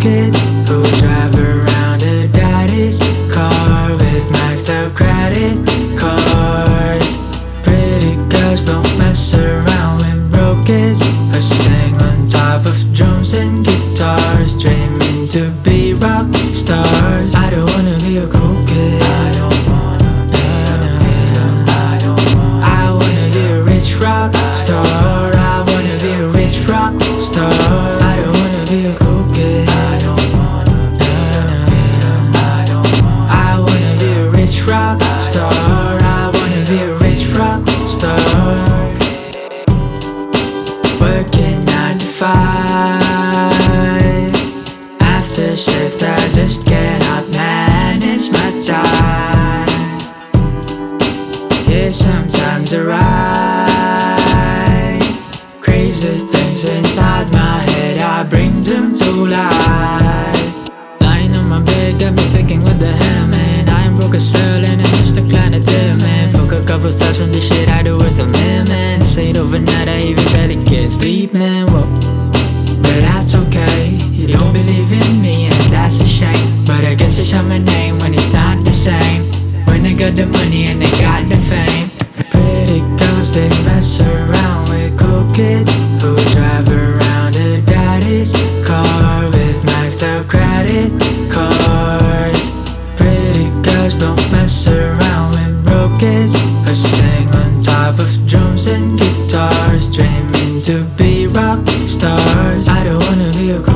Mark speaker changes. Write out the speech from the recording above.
Speaker 1: kids who drive around a daddy's car with maxed out credit cards. Pretty girls don't mess around with broke kids who sing on top of drums and guitars, dreaming to be rock stars. I don't wanna be a cool kid. I don't wanna be I wanna be a rich rock star. I wanna be a rich rock star. I don't wanna be a cool kid. I don't wanna be I wanna be a rich rock star. I wanna be a rich rock star. Working 9 to 5. After shift I just cannot manage my time. Yeah, sometimes I write crazy things inside my head, I bring them to life. Lying on my bed got me thinking, what the hell, man? I am broke as hell and I'm just a client of them, man. Fuck a couple thousand, this shit I do worth a million, man. This ain't overnight, I even barely get sleep, man. Whoa. But that's okay, you don't believe in me and that's a shame. But I guess it's on my name when it's not the same. When they got the money and they got the fame. Pretty girls, they mess around with cool kids who drive around a daddy's car with maxed out credit cards. Pretty girls don't mess around with broke kids who sing on top of drums and guitars, dreaming to be rock stars. I don't wanna be a